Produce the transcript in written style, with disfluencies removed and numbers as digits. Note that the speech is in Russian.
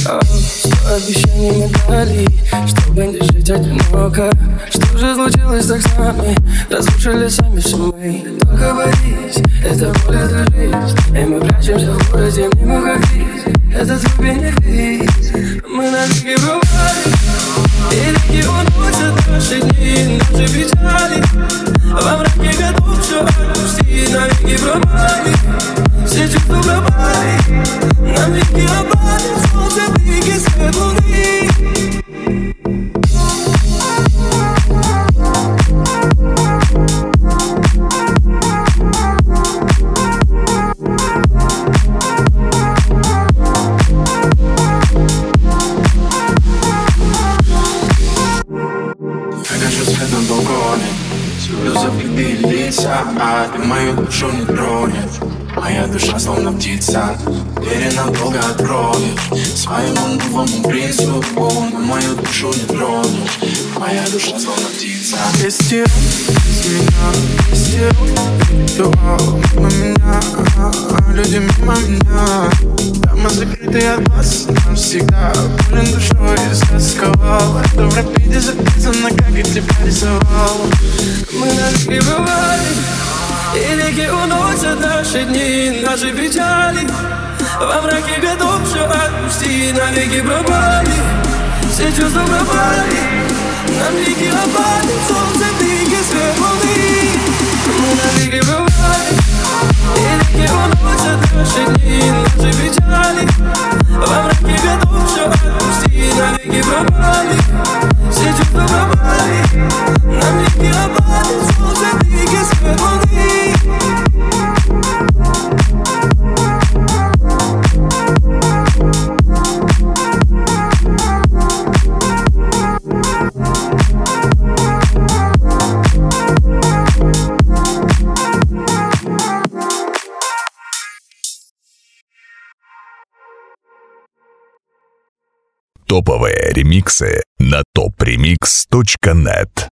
Сто обещаний мы дали, чтобы не жить одиноко. Что же случилось так с нами? Разрушили сами все мы. Только боись, это боль, это жизнь. И мы прячемся в городе, не мог видеть. Это твой бенефис. Мы навеки бывали, и реки уносят наши дни, наши печали. Во мраке готов все отпустить, навеки пропали. Все чувства пропали, нам веки опали. Солнце, блики, свет луны. Я гашу свет на балконе, слезы влюбили лица, а ты мою душу не тронешь. Моя душа словно птица, двери надолго откроешь. Своему новому принцу, но мою душу не тронешь. Моя душа словно птица. Тестируй с меня, тестируй ритуал мимо меня, люди мимо меня. Дома закрытые от вас навсегда. Болен душой истосковал. Это в рапиде записано, как я тебя рисовал. Мы навеки бывали, и реки уносят наши дни, наши печали. Во мраке готов все отпустить, навеки пропали. Все чувства пропали, нам веки опали. Солнце, блики, свет луны. Мы навеки бывали, и реки уносят наши дни, наши печали. Во мраке готов все отпустить, навеки пропали. Все чувства пропали, нам веки опали. Солнце, блики, свет луны. Топовые ремиксы на topremix.net.